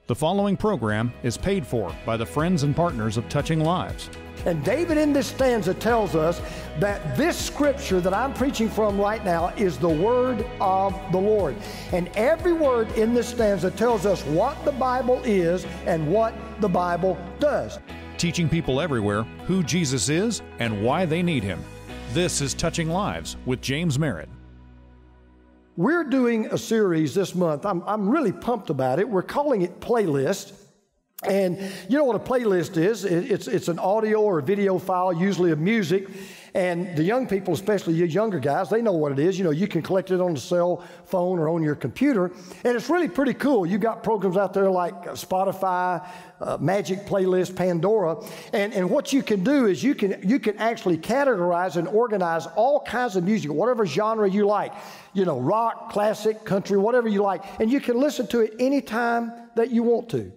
The following program is paid for by the friends and partners of Touching Lives. And David in this stanza tells us that this scripture that I'm preaching from right now is the word of the Lord. And every word in this stanza tells us what the Bible is and what the Bible does. Teaching people everywhere who Jesus is and why they need Him. This is Touching Lives with James Merritt. We're doing a series this month. I'm really pumped about it. We're calling it Playlist. And you know what a playlist is? It's an audio or a video file, usually of music. And the young people, especially you younger guys, they know what it is. You know, you can collect it on the cell phone or on your computer. And it's really pretty cool. You've got programs out there like Spotify, Magic Playlist, Pandora. And what you can do is you can actually categorize and organize all kinds of music, whatever genre you like. You know, rock, classic, country, whatever you like. And you can listen to it anytime that you want to.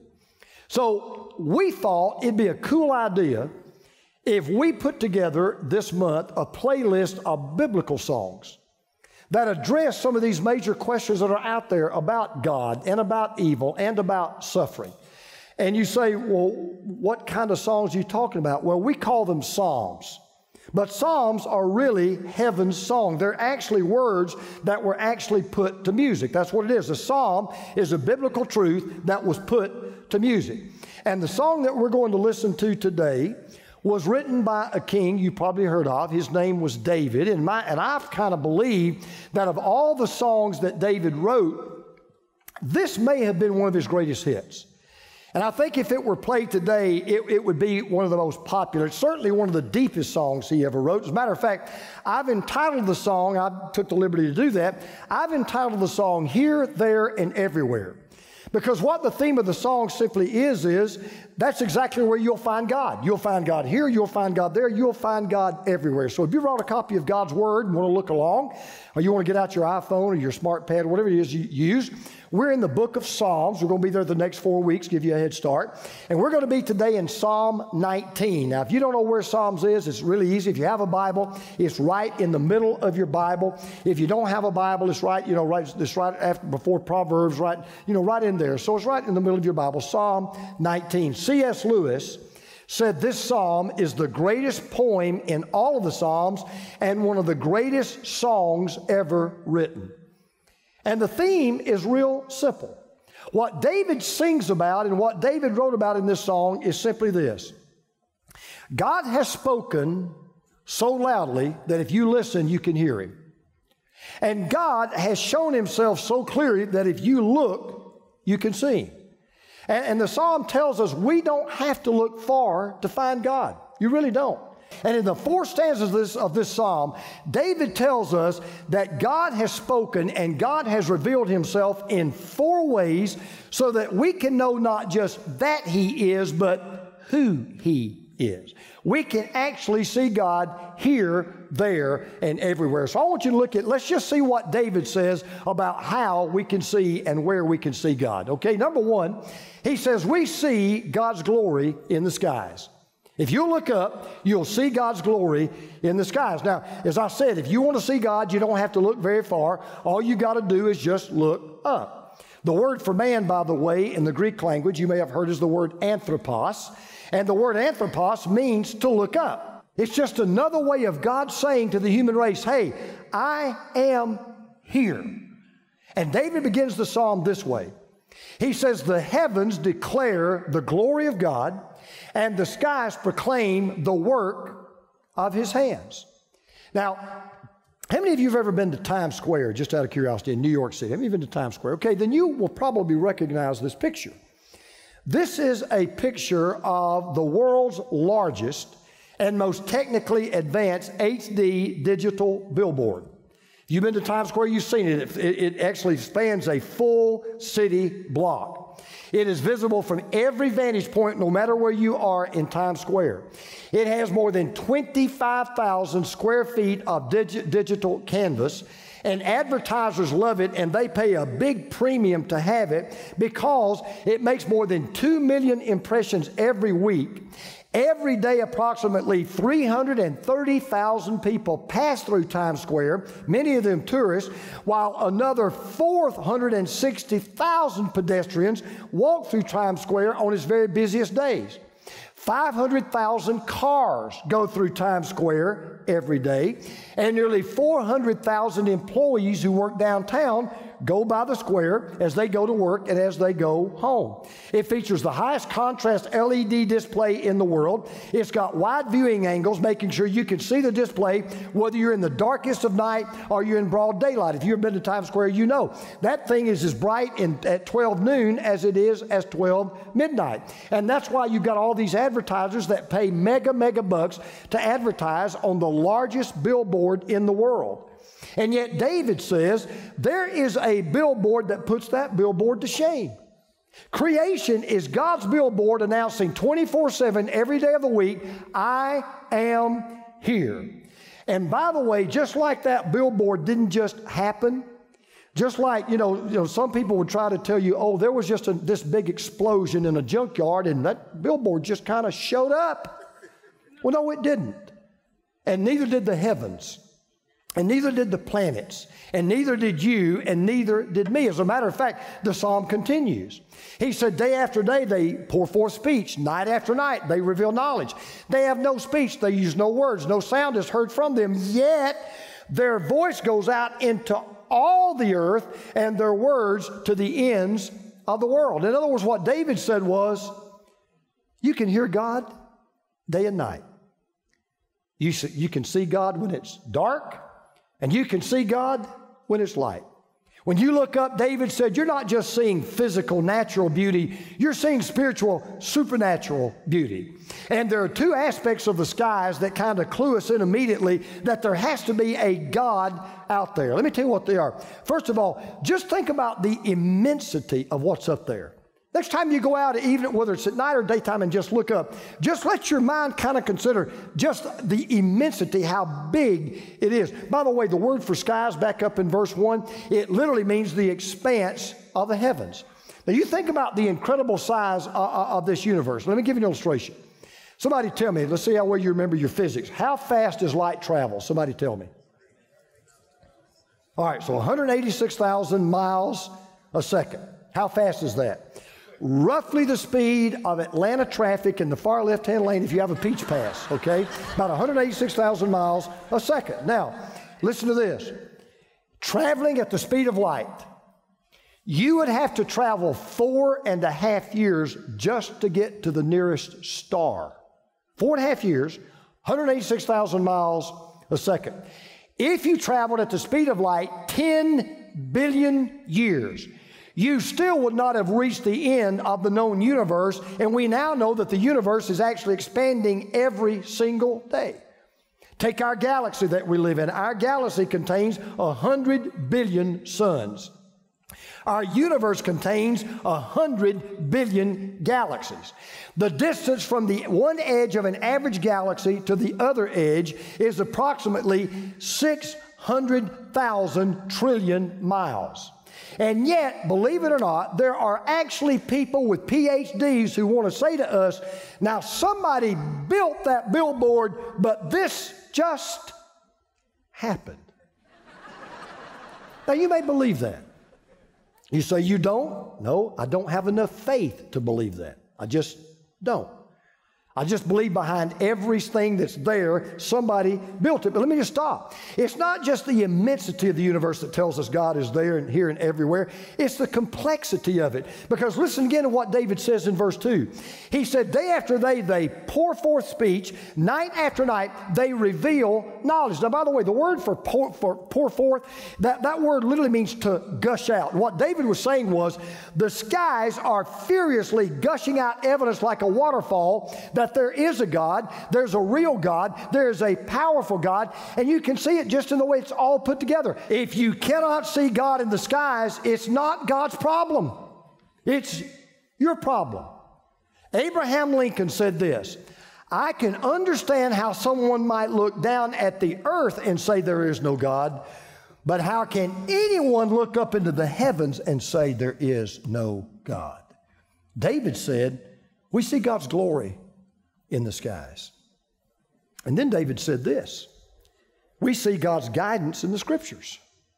So we thought it'd be a cool idea if we put together this month a playlist of biblical songs that address some of these major questions that are out there about God and about evil and about suffering. And you say, well, what kind of songs are you talking about? Well, we call them psalms. But psalms are really heaven's song. They're actually words that were actually put to music. That's what it is. A psalm is a biblical truth that was put to music. And the song that we're going to listen to today was written by a king you probably heard of. His name was David. And I've kind of believed that of all the songs that David wrote, this may have been one of his greatest hits. And I think if it were played today, it would be one of the most popular. It's certainly one of the deepest songs he ever wrote. As a matter of fact, I've entitled the song, I took the liberty to do that, I've entitled the song Here, There, and Everywhere. Because what the theme of the song simply is that's exactly where you'll find God. You'll find God here, you'll find God there, you'll find God everywhere. So if you brought a copy of God's Word and want to look along, or you want to get out your iPhone or your smart pad, whatever it is you use, we're in the book of Psalms. We're going to be there the next 4 weeks, give you a head start. And we're going to be today in Psalm 19. Now, if you don't know where Psalms is, it's really easy. If you have a Bible, it's right in the middle of your Bible. If you don't have a Bible, it's right, it's right after, before Proverbs, right in there. So it's right in the middle of your Bible, Psalm 19. C.S. Lewis said this psalm is the greatest poem in all of the Psalms and one of the greatest songs ever written. And the theme is real simple. What David sings about and what David wrote about in this song is simply this. God has spoken so loudly that if you listen, you can hear Him. And God has shown Himself so clearly that if you look, you can see Him. And the psalm tells us we don't have to look far to find God. You really don't. And in the 4 stanzas of this psalm, David tells us that God has spoken and God has revealed Himself in 4 ways so that we can know not just that He is, but who He is. We can actually see God here, there, and everywhere. So I want you to let's just see what David says about how we can see and where we can see God. Okay, number 1, he says we see God's glory in the skies. If you look up, you'll see God's glory in the skies. Now, as I said, if you want to see God, you don't have to look very far. All you got to do is just look up. The word for man, by the way, in the Greek language, you may have heard is the word anthropos. And the word anthropos means to look up. It's just another way of God saying to the human race, hey, I am here. And David begins the psalm this way. He says, the heavens declare the glory of God, and the skies proclaim the work of His hands. Now, how many of you have ever been to Times Square, just out of curiosity, in New York City? How many of you have been to Times Square? Okay, then you will probably recognize this picture. This is a picture of the world's largest and most technically advanced HD digital billboard. If you've been to Times Square, you've seen it. It actually spans a full city block. It is visible from every vantage point, no matter where you are in Times Square. It has more than 25,000 square feet of digital canvas. And advertisers love it, and they pay a big premium to have it because it makes more than 2 million impressions every week. Every day, approximately 330,000 people pass through Times Square, many of them tourists, while another 460,000 pedestrians walk through Times Square on its very busiest days. 500,000 cars go through Times Square every day, and nearly 400,000 employees who work downtown go by the square as they go to work and as they go home. It features the highest contrast LED display in the world. It's got wide viewing angles, making sure you can see the display whether you're in the darkest of night or you're in broad daylight. If you've been to Times Square, you know that thing is as bright at 12 noon as it is as 12 midnight. And that's why you've got all these advertisers that pay mega bucks to advertise on the largest billboard in the world. And yet David says there is a billboard that puts that billboard to shame. Creation is God's billboard announcing 24/7 every day of the week, I am here. And by the way, just like that billboard didn't just happen, just like, you know, some people would try to tell you, oh, there was just this big explosion in a junkyard and that billboard just kind of showed up. Well, no, it didn't. And neither did the heavens. And neither did the planets, and neither did you, and neither did me. As a matter of fact, the psalm continues. He said, day after day they pour forth speech. Night after night they reveal knowledge. They have no speech. They use no words. No sound is heard from them. Yet their voice goes out into all the earth, and their words to the ends of the world. In other words, what David said was, you can hear God day and night. You can see God when it's dark. And you can see God when it's light. When you look up, David said, you're not just seeing physical, natural beauty, you're seeing spiritual, supernatural beauty. And there are two aspects of the skies that kind of clue us in immediately that there has to be a God out there. Let me tell you what they are. First of all, just think about the immensity of what's up there. Next time you go out, even whether it's at night or daytime, and just look up, just let your mind kind of consider just the immensity, how big it is. By the way, the word for skies back up in verse 1, it literally means the expanse of the heavens. Now you think about the incredible size of this universe. Let me give you an illustration. Somebody tell me, let's see how well you remember your physics. How fast does light travel? Somebody tell me. All right, so 186,000 miles a second. How fast is that? Roughly the speed of Atlanta traffic in the far left-hand lane if you have a peach pass, okay? About 186,000 miles a second. Now, listen to this. Traveling at the speed of light, you would have to travel 4.5 years just to get to the nearest star. 4.5 years, 186,000 miles a second. If you traveled at the speed of light 10 billion years, you still would not have reached the end of the known universe, and we now know that the universe is actually expanding every single day. Take our galaxy that we live in. Our galaxy contains 100 billion suns. Our universe contains 100 billion galaxies. The distance from the one edge of an average galaxy to the other edge is approximately 600,000 trillion miles. And yet, believe it or not, there are actually people with PhDs who want to say to us, now somebody built that billboard, but this just happened. Now, you may believe that. You say, you don't? No, I don't have enough faith to believe that. I just don't. I just believe behind everything that's there, somebody built it. But let me just stop. It's not just the immensity of the universe that tells us God is there and here and everywhere. It's the complexity of it. Because listen again to what David says in verse 2. He said, day after day, they pour forth speech. Night after night, they reveal knowledge. Now, by the way, the word for pour forth, that word literally means to gush out. What David was saying was, the skies are furiously gushing out evidence like a waterfall that there is a God, there's a real God, there's a powerful God, and you can see it just in the way it's all put together. If you cannot see God in the skies, it's not God's problem. It's your problem. Abraham Lincoln said this, I can understand how someone might look down at the earth and say there is no God, But how can anyone look up into the heavens and say there is no God? David said, we see God's glory in the skies. And then David said this, we see God's guidance in the Scriptures.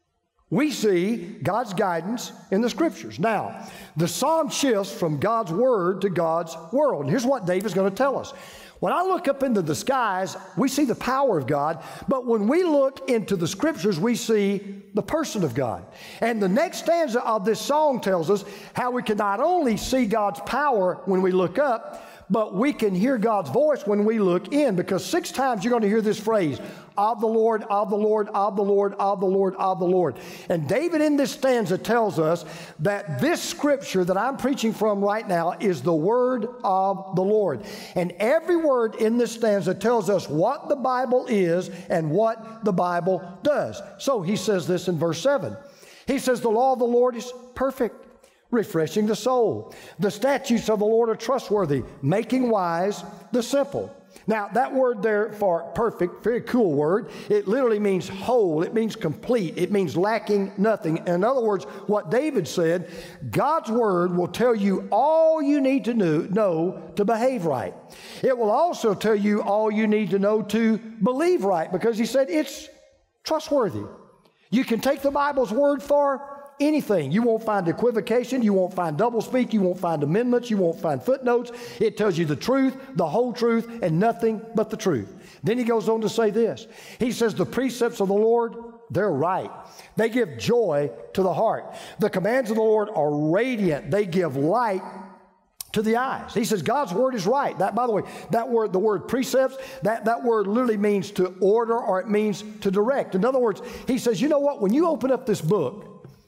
We see God's guidance in the Scriptures. Now, the psalm shifts from God's Word to God's world. And here's what David's going to tell us. When I look up into the skies, we see the power of God. But when we look into the Scriptures, we see the person of God. And the next stanza of this song tells us how we can not only see God's power when we look up, but we can hear God's voice when we look in, because 6 times you're going to hear this phrase, of the Lord, of the Lord, of the Lord, of the Lord, of the Lord. And David in this stanza tells us that this scripture that I'm preaching from right now is the word of the Lord. And every word in this stanza tells us what the Bible is and what the Bible does. So he says this in verse 7. He says, the law of the Lord is perfect, refreshing the soul. The statutes of the Lord are trustworthy, making wise the simple. Now, that word there for perfect, very cool word. It literally means whole. It means complete. It means lacking nothing. In other words, what David said, God's word will tell you all you need to know to behave right. It will also tell you all you need to know to believe right, because he said it's trustworthy. You can take the Bible's word for anything. You won't find equivocation. You won't find doublespeak. You won't find amendments. You won't find footnotes. It tells you the truth, the whole truth, and nothing but the truth. Then he goes on to say this. He says, the precepts of the Lord, they're right. They give joy to the heart. The commands of the Lord are radiant. They give light to the eyes. He says God's word is right. That, by the way, that word, the word precepts, that word literally means to order, or it means to direct. In other words, he says, you know what? When you open up this book,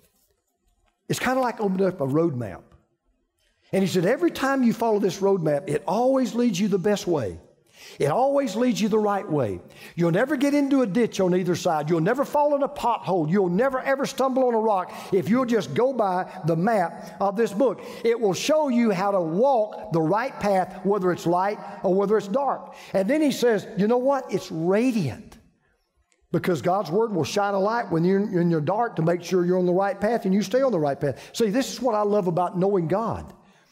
it's kind of like opening up a road map. And he said, every time you follow this road map, it always leads you the best way. It always leads you the right way. You'll never get into a ditch on either side. You'll never fall in a pothole. You'll never ever stumble on a rock if you'll just go by the map of this book. It will show you how to walk the right path, whether it's light or whether it's dark. And then he says, you know what? It's radiant. Because God's word will shine a light when you're in your dark to make sure you're on the right path and you stay on the right path. See, this is what I love about knowing God.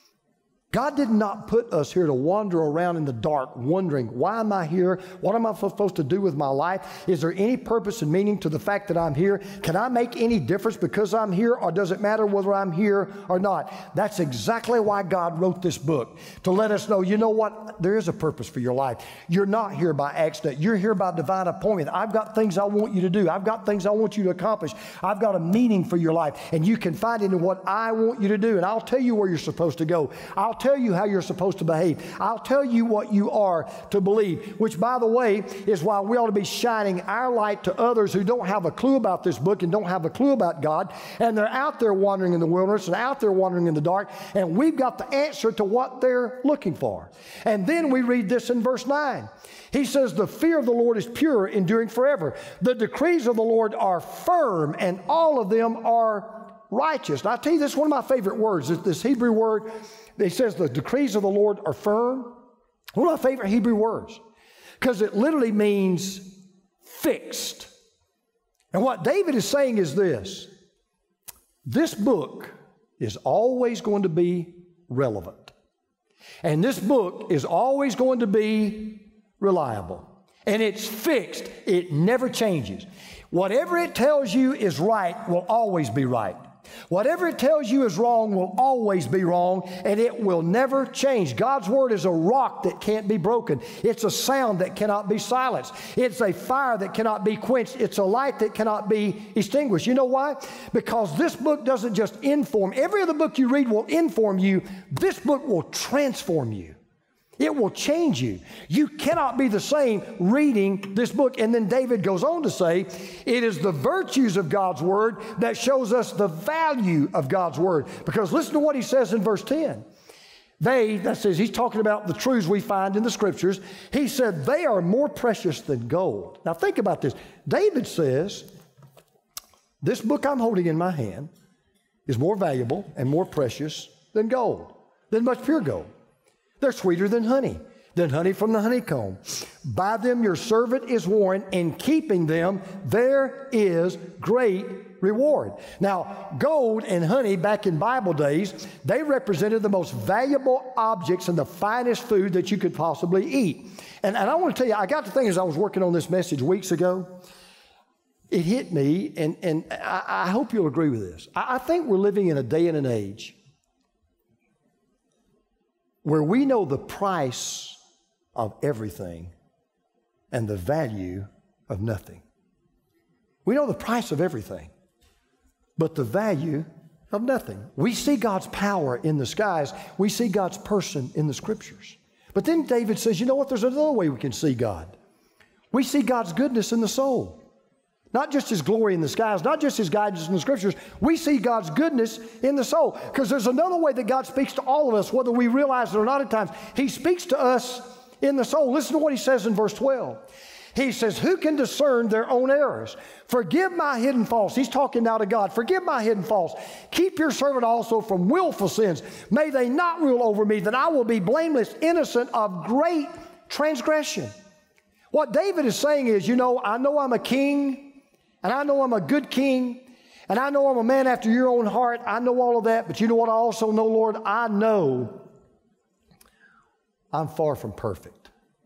God did not put us here to wander around in the dark wondering, why am I here? What am I supposed to do with my life? Is there any purpose and meaning to the fact that I'm here? Can I make any difference because I'm here, or does it matter whether I'm here or not? That's exactly why God wrote this book, to let us know, you know what? There is a purpose for your life. You're not here by accident. You're here by divine appointment. I've got things I want you to do. I've got things I want you to accomplish. I've got a meaning for your life, and you can find it in what I want you to do, and I'll tell you where you're supposed to go. I'll tell you how you're supposed to behave. I'll tell you what you are to believe, which, by the way, is why we ought to be shining our light to others who don't have a clue about this book and don't have a clue about God, and they're out there wandering in the wilderness and out there wandering in the dark, and we've got the answer to what they're looking for. And then we read this in verse 9. He says, the fear of the Lord is pure, enduring forever. The decrees of the Lord are firm, and all of them are righteous. Now, I tell you, this is one of my favorite words, this Hebrew word. It says the decrees of the Lord are firm. One of my favorite Hebrew words, because it literally means fixed. And what David is saying is this book is always going to be relevant. And this book is always going to be reliable. And it's fixed. It never changes. Whatever it tells you is right will always be right. Whatever it tells you is wrong will always be wrong, and it will never change. God's word is a rock that can't be broken. It's a sound that cannot be silenced. It's a fire that cannot be quenched. It's a light that cannot be extinguished. You know why? Because this book doesn't just inform. Every other book you read will inform you. This book will transform you. It will change you. You cannot be the same reading this book. And then David goes on to say, it is the virtues of God's word that shows us the value of God's word. Because listen to what he says in verse 10. That says, he's talking about the truths we find in the scriptures. He said, they are more precious than gold. Now think about this. David says, this book I'm holding in my hand is more valuable and more precious than gold, than much pure gold. They're sweeter than honey. than honey from the honeycomb. By them your servant is warned. In keeping them, there is great reward. Now, gold and honey back in Bible days, they represented the most valuable objects and the finest food that you could possibly eat. And I want to tell you, I got to think as I was working on this message weeks ago, it hit me, and I hope you'll agree with this. I think we're living in a day and an age where we know the price of everything and the value of nothing. We know the price of everything, but the value of nothing. We see God's power in the skies. We see God's person in the Scriptures. But then David says, you know what? There's another way we can see God. We see God's goodness in the soul. Not just His glory in the skies, not just His guidance in the Scriptures. We see God's goodness in the soul. Because there's another way that God speaks to all of us, whether we realize it or not at times. He speaks to us in the soul. Listen to what He says in verse 12. He says, who can discern their own errors? Forgive my hidden faults. He's talking now to God. Forgive my hidden faults. Keep your servant also from willful sins. May they not rule over me, that I will be blameless, innocent of great transgression. What David is saying is, I know I'm a king, and I know I'm a good king, and I know I'm a man after your own heart. I know all of that, but you know what I also know, Lord? I know I'm far from perfect.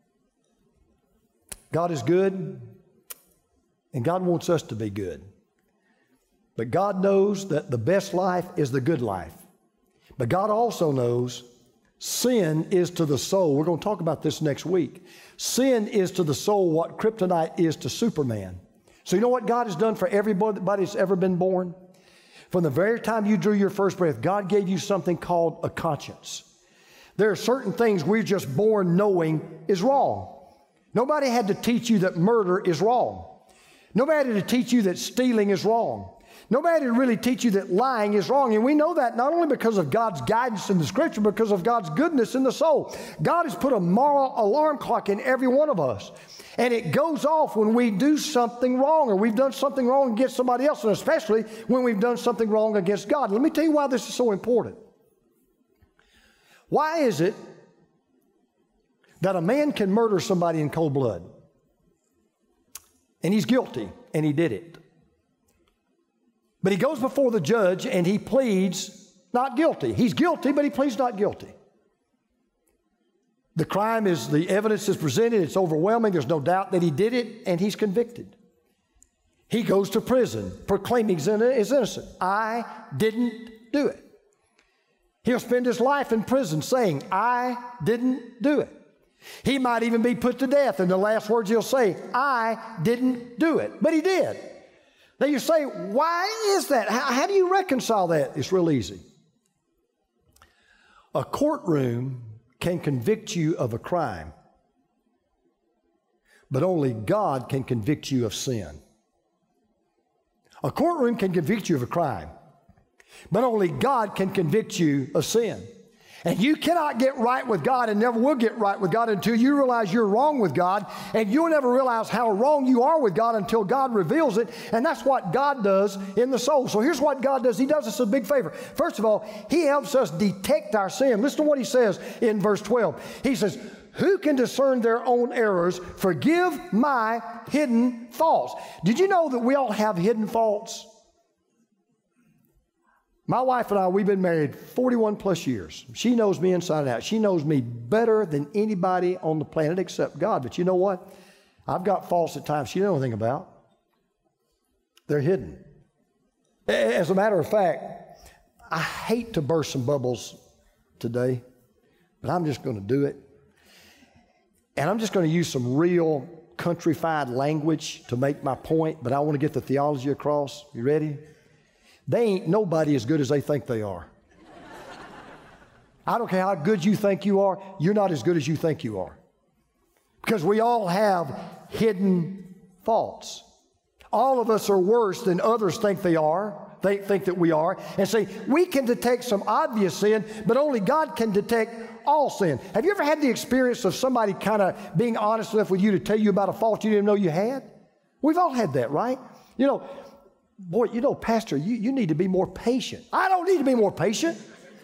God is good, and God wants us to be good. But God knows that the best life is the good life. But God also knows sin is to the soul. We're going to talk about this next week. Sin is to the soul what kryptonite is to Superman. So you know what God has done for everybody that's ever been born? From the very time you drew your first breath, God gave you something called a conscience. There are certain things we're just born knowing is wrong. Nobody had to teach you that murder is wrong. Nobody had to teach you that stealing is wrong. Nobody had to really teach you that lying is wrong. And we know that not only because of God's guidance in the Scripture, but because of God's goodness in the soul. God has put a moral alarm clock in every one of us. And it goes off when we do something wrong, or we've done something wrong against somebody else, and especially when we've done something wrong against God. Let me tell you why this is so important. Why is it that a man can murder somebody in cold blood? And he's guilty, and he did it. But he goes before the judge, and he pleads not guilty. He's guilty, but he pleads not guilty. The crime is, the evidence is presented, it's overwhelming, there's no doubt that he did it, and he's convicted. He goes to prison, proclaiming he's innocent. I didn't do it. He'll spend his life in prison saying, I didn't do it. He might even be put to death, and the last words he'll say, I didn't do it. But he did. Now you say, why is that? How do you reconcile that? It's real easy. A courtroom can convict you of a crime, but only God can convict you of sin. A courtroom can convict you of a crime, but only God can convict you of sin. And you cannot get right with God and never will get right with God until you realize you're wrong with God, and you'll never realize how wrong you are with God until God reveals it, and that's what God does in the soul. So here's what God does. He does us a big favor. First of all, He helps us detect our sin. Listen to what He says in verse 12. He says, who can discern their own errors? Forgive my hidden faults. Did you know that we all have hidden faults? My wife and I, we've been married 41 plus years. She knows me inside and out. She knows me better than anybody on the planet except God. But you know what? I've got faults at times she doesn't know anything about. They're hidden. As a matter of fact, I hate to burst some bubbles today, but I'm just going to do it. And I'm just going to use some real countrified language to make my point, but I want to get the theology across. You ready? They ain't nobody as good as they think they are. I don't care how good you think you are, you're not as good as you think you are. Because we all have hidden faults. All of us are worse than others think they are. They think that we are. And see, we can detect some obvious sin, but only God can detect all sin. Have you ever had the experience of somebody kind of being honest enough with you to tell you about a fault you didn't know you had? We've all had that, right? Boy, Pastor, you need to be more patient. I don't need to be more patient.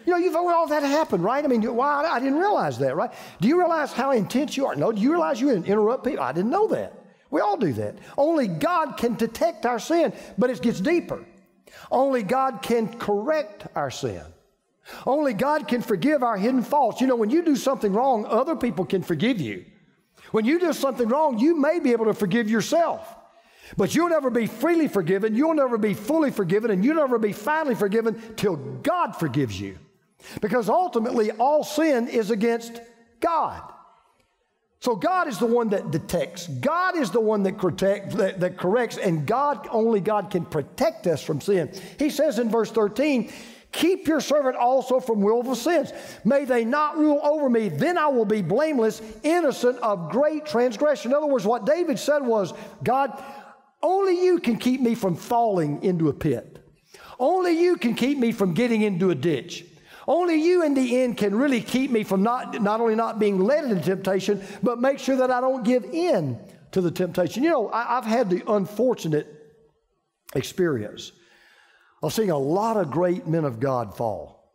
You know, you've all that happened, right? I mean, why? I didn't realize that, right? Do you realize how intense you are? No. Do you realize you interrupt people? I didn't know that. We all do that. Only God can detect our sin, but it gets deeper. Only God can correct our sin. Only God can forgive our hidden faults. You know, when you do something wrong, other people can forgive you. When you do something wrong, you may be able to forgive yourself. But you'll never be freely forgiven, you'll never be fully forgiven, and you'll never be finally forgiven till God forgives you. Because ultimately, all sin is against God. So God is the one that detects. God is the one that corrects, and only God can protect us from sin. He says in verse 13, keep your servant also from willful sins. May they not rule over me, then I will be blameless, innocent of great transgression. In other words, what David said was, God, only you can keep me from falling into a pit. Only you can keep me from getting into a ditch. Only you in the end can really keep me from not only not being led into temptation, but make sure that I don't give in to the temptation. You know, I've had the unfortunate experience of seeing a lot of great men of God fall.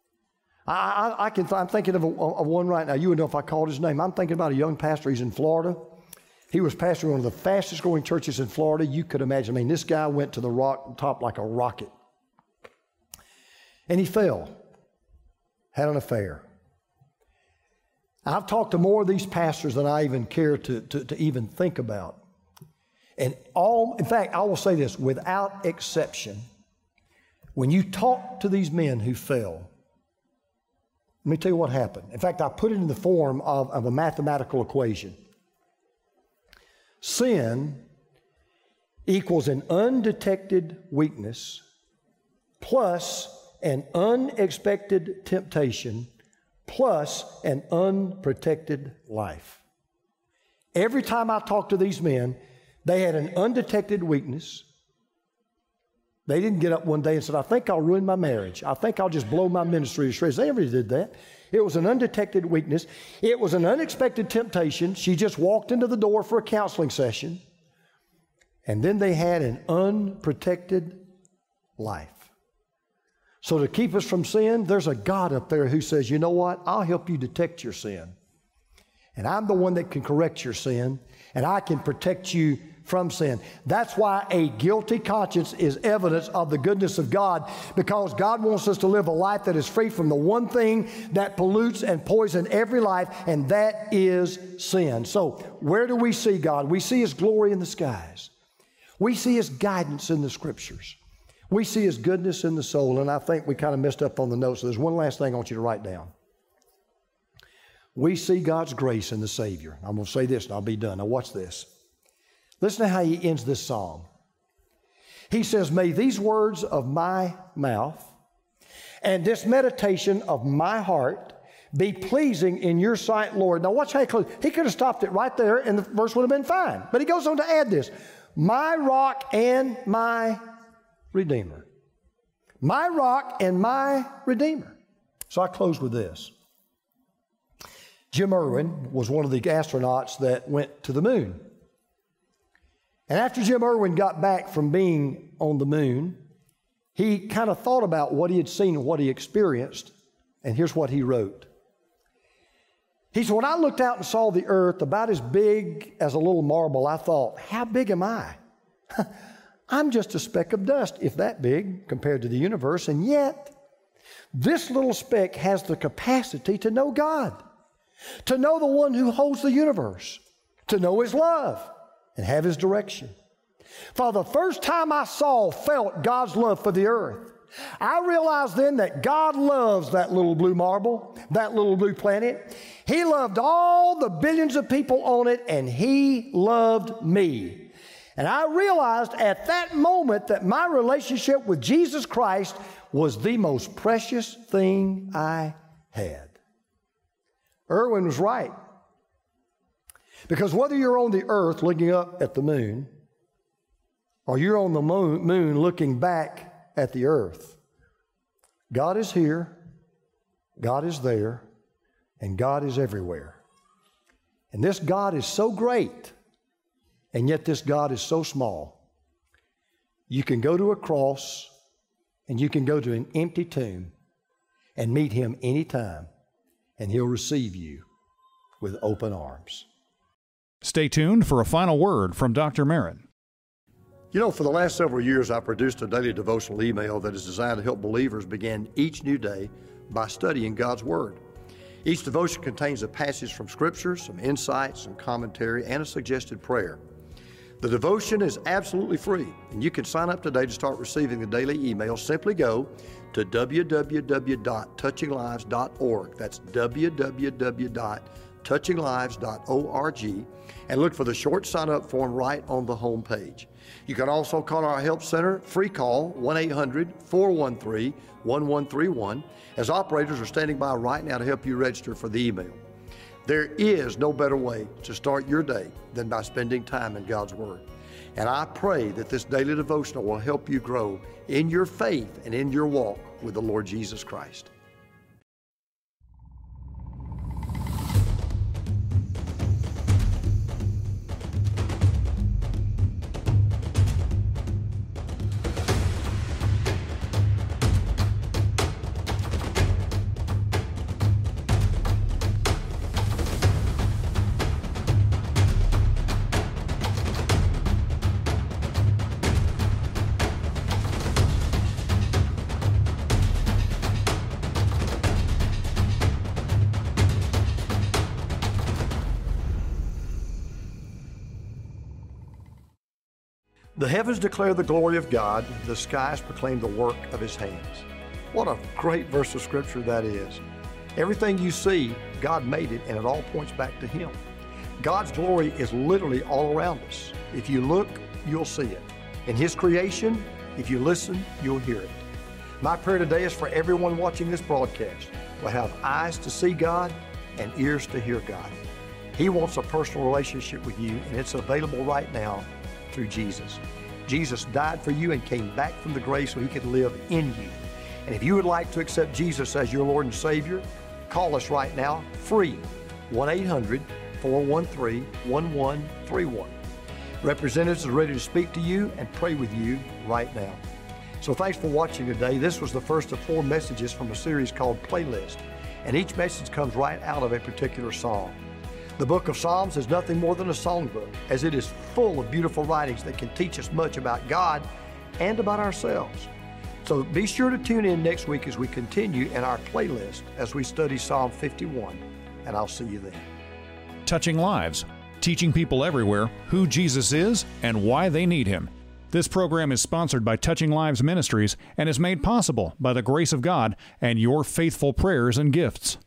I'm thinking of one right now. You would know if I called his name. I'm thinking about a young pastor. He's in Florida. He was pastoring one of the fastest growing churches in Florida you could imagine. I mean, this guy went to the top like a rocket. And he fell. Had an affair. I've talked to more of these pastors than I even care to even think about. And in fact, I will say this, without exception, when you talk to these men who fell, let me tell you what happened. In fact, I put it in the form of a mathematical equation. Sin equals an undetected weakness plus an unexpected temptation plus an unprotected life. Every time I talked to these men, they had an undetected weakness. They didn't get up one day and said, I think I'll ruin my marriage. I think I'll just blow my ministry to shreds. They never did that. It was an undetected weakness. It was an unexpected temptation. She just walked into the door for a counseling session. And then they had an unprotected life. So to keep us from sin, there's a God up there who says, you know what? I'll help you detect your sin. And I'm the one that can correct your sin, and I can protect you from sin. That's why a guilty conscience is evidence of the goodness of God, because God wants us to live a life that is free from the one thing that pollutes and poisons every life, and that is sin. So where do we see God? We see His glory in the skies. We see His guidance in the Scriptures. We see His goodness in the soul, and I think we kind of messed up on the notes. So there's one last thing I want you to write down. We see God's grace in the Savior. I'm going to say this and I'll be done. Now watch this. Listen to how he ends this song. He says, may these words of my mouth and this meditation of my heart be pleasing in your sight, Lord. Now watch how he closes. He could have stopped it right there and the verse would have been fine. But he goes on to add this. My rock and my Redeemer. My rock and my Redeemer. So I close with this. Jim Irwin was one of the astronauts that went to the moon. And after Jim Irwin got back from being on the moon, he kind of thought about what he had seen and what he experienced. And here's what he wrote. He said, when I looked out and saw the earth about as big as a little marble, I thought, how big am I? I'm just a speck of dust, if that big, compared to the universe. And yet, this little speck has the capacity to know God, to know the one who holds the universe, to know His love and have His direction. For the first time I felt God's love for the earth, I realized then that God loves that little blue marble, that little blue planet. He loved all the billions of people on it, and He loved me. And I realized at that moment that my relationship with Jesus Christ was the most precious thing I had. Irwin was right. Because whether you're on the earth looking up at the moon, or you're on the moon looking back at the earth, God is here, God is there, and God is everywhere. And this God is so great, and yet this God is so small. You can go to a cross, and you can go to an empty tomb, and meet Him anytime, and He'll receive you with open arms. Stay tuned for a final word from Dr. Merritt. You know, for the last several years, I've produced a daily devotional email that is designed to help believers begin each new day by studying God's Word. Each devotion contains a passage from Scripture, some insights, some commentary, and a suggested prayer. The devotion is absolutely free, and you can sign up today to start receiving the daily email. Simply go to www.touchinglives.org. That's www.touchinglives.org, and look for the short sign-up form right on the home page. You can also call our help center, free call, 1-800-413-1131, as operators are standing by right now to help you register for the email. There is no better way to start your day than by spending time in God's Word. And I pray that this daily devotional will help you grow in your faith and in your walk with the Lord Jesus Christ. The heavens declare the glory of God, the skies proclaim the work of His hands. What a great verse of Scripture that is. Everything you see, God made it, and it all points back to Him. God's glory is literally all around us. If you look, you'll see it. In His creation, if you listen, you'll hear it. My prayer today is for everyone watching this broadcast will have eyes to see God and ears to hear God. He wants a personal relationship with you, and it's available right now through Jesus. Jesus died for you and came back from the grave so He could live in you. And if you would like to accept Jesus as your Lord and Savior, call us right now, free, 1-800-413-1131. Representatives are ready to speak to you and pray with you right now. So thanks for watching today. This was the first of 4 messages from a series called Playlist, and each message comes right out of a particular psalm. The book of Psalms is nothing more than a songbook, as it is full of beautiful writings that can teach us much about God and about ourselves. So be sure to tune in next week as we continue in our playlist as we study Psalm 51, and I'll see you then. Touching Lives, teaching people everywhere who Jesus is and why they need Him. This program is sponsored by Touching Lives Ministries and is made possible by the grace of God and your faithful prayers and gifts.